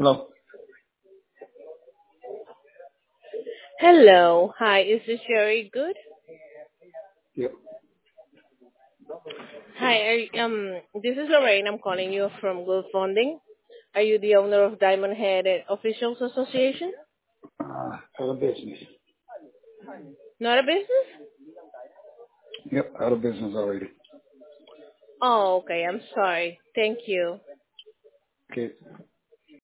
Hello. Hello. Hi, is this Sherry Good? Yep. Hi, this is Lorraine. I'm calling you from Gold Funding. Are you the owner of Diamond Head Officials Association? Out of business. Not a business? Yep. Out of business already. Oh, okay. I'm sorry. Thank you. Okay.